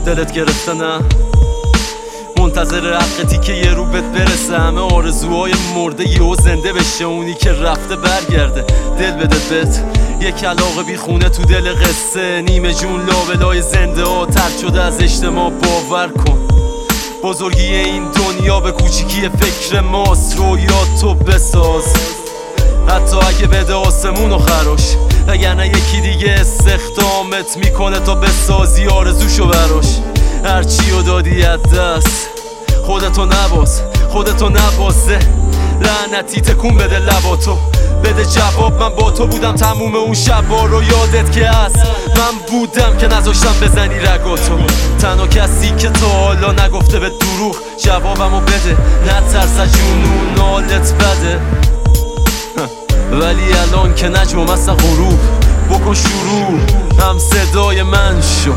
دلت گرفته نه؟ منتظر حقتی که یه رو بهت برسه. همه آرزوهای مرده یهو زنده بشه. اونی که رفته برگرده دل بده بهت. یک علاقه بی خونه تو دل قصه. نیمه جون لابلای زنده ها ترد شده از اجتماع. باور کن بزرگی این دنیا به کوچیکی فکر ماست. رویات تو بساز حتی اگه بده آسمونو خراش. وگرنه یکی دیگه استخدامت میکنه تا بسازی آرزوشو براش. هرچیو دادی از دست خودتو نبازه. لعنتی تکون بده لباتو بده جواب. من با تو بودم تموم اون شبا رو یادت که هست. من بودم که نذاشتم بزنی رگاتو. تنها کسی که تا حالا نگفته به دروغ جوابمو بده. نترس از جنون حالت بده. ولی الان که نجمم اصلا غروب بکن شروع. هم صدای من شو.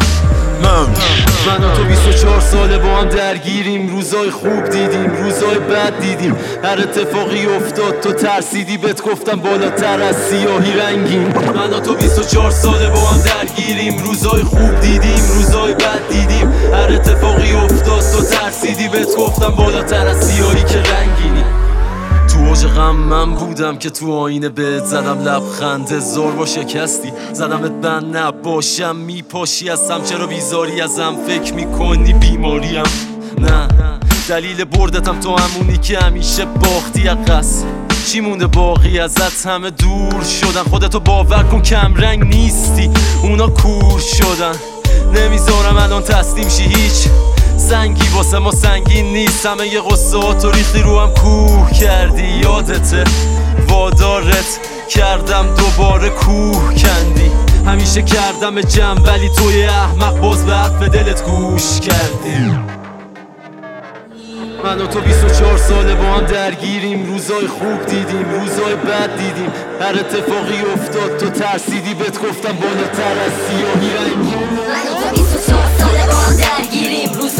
من و تو 24 ساله با هم درگیریم. روزای خوب دیدیم روزای بد دیدیم. هر اتفاقی افتاد تو ترسیدی بهت گفتم بالاتر از سیاهی رنگیم. من و تو 24 ساله با هم درگیریم. روزای خوب دیدیم روزای بد دیدیم. هر اتفاقی افتاد تو ترسیدی بهت گفتم بالاتر از سیاهی که رنگینی. تو اوج غم من بودم که تو آینه بهت زدم لبخند. هزار با شکستی زدمت بند نباشم میپاشی ازم. چرا بیزاری ازم فکر میکنی بیماریم؟ نه دلیل بردتم تو همونی که همیشه باختی عقص. چی مونده باقی ازت؟ همه دور شدن. خودتو باور کن کم رنگ نیستی. اونا کور شدن. نمیذارم الان تسلیم شی. هیچ سنگی واسه ما سنگین نیست. همه یه قصه ها تو ریختی رو هم کوه کردی. یادته وادارت کردم دوباره کوه کندی. همیشه کردم جمع ولی توی احمق باز به حرف دلت گوش کردی. من و تو 24 ساله با هم درگیریم. روزای خوب دیدیم روزای بد دیدیم. هر اتفاقی افتاد تو ترسیدی بهت گفتم بالاتر از سیاهی رنگیم. من و تو 24 ساله با هم درگیریم.